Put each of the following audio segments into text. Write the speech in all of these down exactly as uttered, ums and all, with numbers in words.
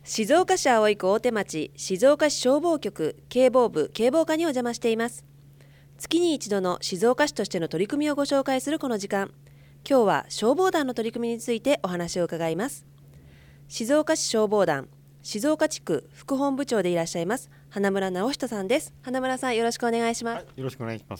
静岡市葵区大手町静岡市消防局警防部警防課にお邪魔しています。月に一度の静岡市としての取り組みをご紹介するこの時間、今日は消防団の取り組みについてお話を伺います。静岡市消防団静岡地区副本部長でいらっしゃいます花村直人さんです。花村さん、よろしくお願いします。 はい、よろしくお願いします。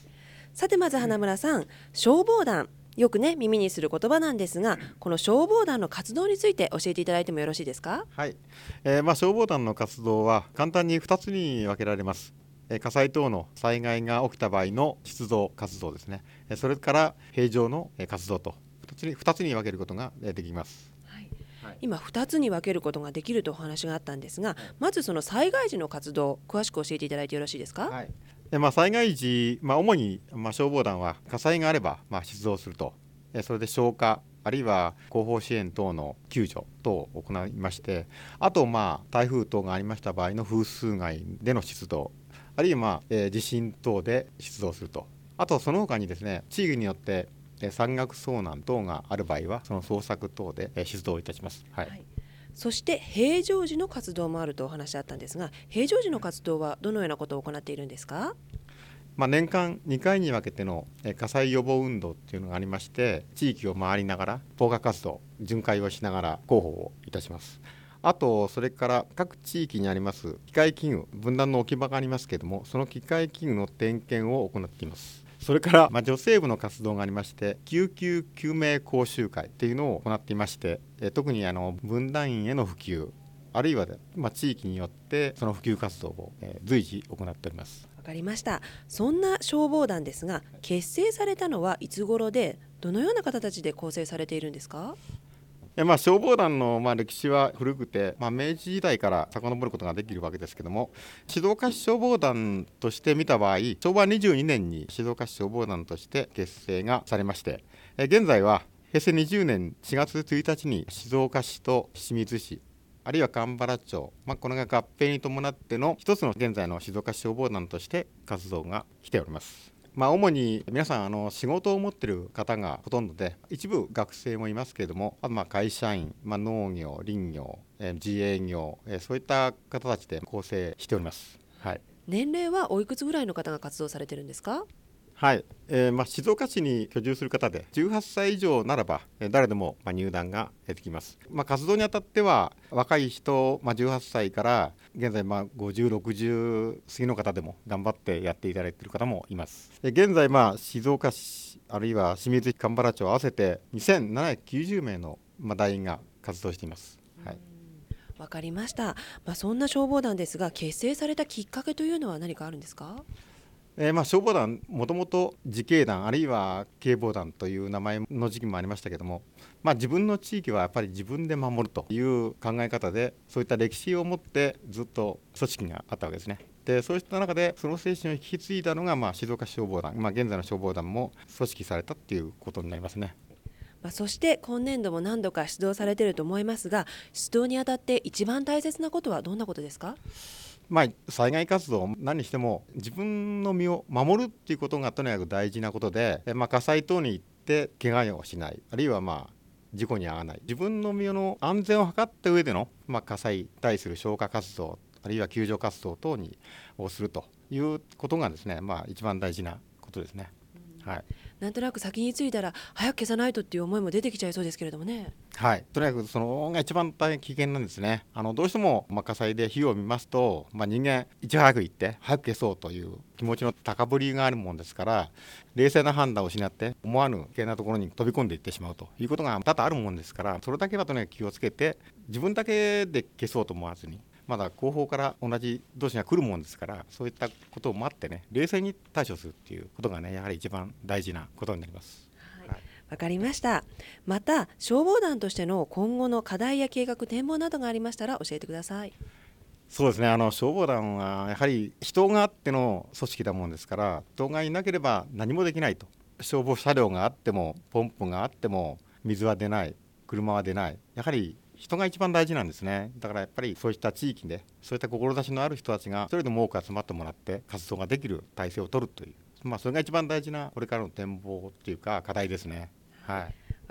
さてまず花村さん、消防団、よくね耳にする言葉なんですが、この消防団の活動について教えていただいてもよろしいですか？ はい、えーまあ、消防団の活動は簡単にふたつに分けられます。えー火災等の災害が起きた場合の出動活動ですね。えーそれから平常のえー活動とふたつに、ふたつに分けることがえーできます。 はいはい、今ふたつに分けることができるとお話があったんですが、はい、まずその災害時の活動、詳しく教えていただいてよろしいですか？ はい、でまあ、災害時、まあ、主に、まあ、消防団は火災があれば、まあ、出動すると、えーそれで消火あるいは後方支援等の救助等を行いまして、あとまあ台風等がありました場合の風水害での出動、あるいは、まあえー地震等で出動すると、あとその他にですね、地域によってえー山岳遭難等がある場合はその捜索等でえー出動いたします。はい。 はい、そして平常時の活動もあるとお話あったんですが、平常時の活動はどのようなことを行っているんですか？ まあ、年間にかいに分けてのえー火災予防運動っていうのがありまして、地域を回りながら防火活動巡回をしながら広報をいたします。あとそれから各地域にあります機械器具、分断の置き場がありますけれども、その機械器具の点検を行っています。それから、まあ、女性部の活動がありまして、救急救命講習会というのを行っていまして、えー特にあの分断員への普及、あるいは、まあ、地域によってその普及活動を、えー随時行っております。 わかりました。そんな消防団ですが、結成されたのはいつ頃で、どのような方たちで構成されているんですか？ えまあ、消防団のまあ歴史は古くて、まあ、明治時代から遡ることができるわけですけども、静岡市消防団として見た場合、昭和にじゅうにねんに静岡市消防団として結成がされまして、え現在はへいせいにじゅうねんしがつついたちに静岡市と清水市、あるいは蒲原町、まあ、これが合併に伴っての一つの現在の静岡市消防団として活動が来ております。まあ、主に皆さんあの仕事を持っている方がほとんどで、一部学生もいますけれども、あとまあ会社員、まあ、農業、林業、えー自営業、えーそういった方たちで構成しております。はい、 年齢はおいくつぐらいの方が活動されているんですか？ はい、えーまあ、静岡市に居住する方でじゅうはっさい以上ならば、えー誰でもまあ入団ができます。まあ、活動にあたっては若い人、まあ、じゅうはっさいから現在まあごじゅう、ろくじゅう過ぎの方でも頑張ってやっていただいている方もいます。で現在まあ静岡市あるいは清水市、蒲原町合わせてにせんななひゃくきゅうじゅうめいのまあ団員が活動しています。はい、 わかりました。まあ、そんな消防団ですが、結成されたきっかけというのは何かあるんですか？ えーまあ、消防団、もともと自警団あるいは警防団という名前の時期もありましたけども、まあ、自分の地域はやっぱり自分で守るという考え方で、そういった歴史を持ってずっと組織があったわけですね。でそういった中でその精神を引き継いだのが、まあ、静岡市消防団、まあ、現在の消防団も組織されたっていうことになりますね。 まあ、そして今年度も何度か出動されていると思いますが、出動にあたって一番大切なことはどんなことですか？ まあ、災害活動何にしても自分の身を守るっていうことがとにかく大事なことで、えまあ、火災等に行って怪我をしない、あるいはまあ事故に遭わない、自分の身の安全を図った上での、まあ、火災に対する消火活動あるいは救助活動等にをするということがですね、まあ、一番大事なことですね。はい、 なんとなく先に着いたら早く消さないとっていう思いも出てきちゃいそうですけれどもね。 はい、とにかくそのが一番大変危険なんですね。あのどうしても、まあ、火災で火を見ますと、まあ、人間いち早く行って早く消そうという気持ちの高ぶりがあるもんですから、冷静な判断を失って思わぬ危険なところに飛び込んでいってしまうということが多々あるもんですから、それだけはとにかく気をつけて、自分だけで消そうと思わずに、まだ後方から同じ同士が来るもんですから、そういったことを待ってね、冷静に対処するっていうことがね、やはり一番大事なことになります。 はい、わかりました。また消防団としての今後の課題や計画、展望などがありましたら教えてください。 そうですね、あの消防団はやはり人があっての組織だもんですから、人がいなければ何もできないと。消防車両があってもポンプがあっても水は出ない、車は出ない、やはり人が一番大事なんですね。だからやっぱりそういった地域でそういった志のある人たちが一人でも多く集まってもらって活動ができる体制を取るという、まあ、それが一番大事なこれからの展望っていうか課題ですね。はい、 わ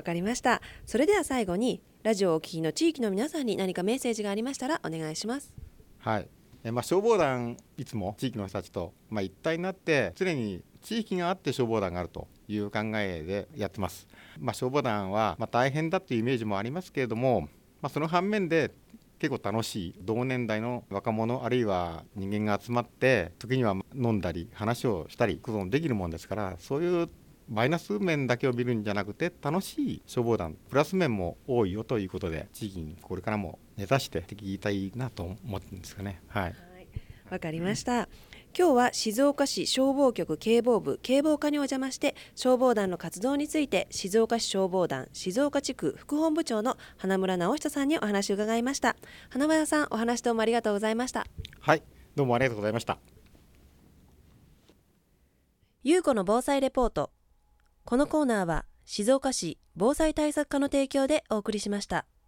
わかりました。それでは最後にラジオをお聞きの地域の皆さんに何かメッセージがありましたらお願いします。 はい、えまあ、消防団いつも地域の人たちと、まあ、一体になって常に地域があって消防団があるという考えでやってます。まあ、消防団はまあ大変だっていうイメージもありますけれども、まあ、その反面で結構楽しい同年代の若者あるいは人間が集まって時には飲んだり話をしたりこともできるもんですから、そういうマイナス面だけを見るんじゃなくて楽しい消防団プラス面も多いよということで、地域にこれからも根ざしてって言いたいなと思ってるんですかね。はい、 わかりました。今日は静岡市消防局警防部警防課にお邪魔して消防団の活動について静岡市消防団静岡地区副本部長の花村直人さんにお話を伺いました。花村さん、お話どうもありがとうございました。 はい、どうもありがとうございました。 ゆうこの防災レポート。このコーナーは静岡市防災対策課の提供でお送りしました。